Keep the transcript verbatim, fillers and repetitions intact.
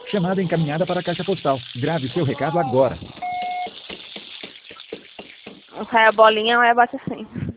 Chamada encaminhada para a caixa postal. Grave seu recado agora. Sai a bolinha, aí bate assim.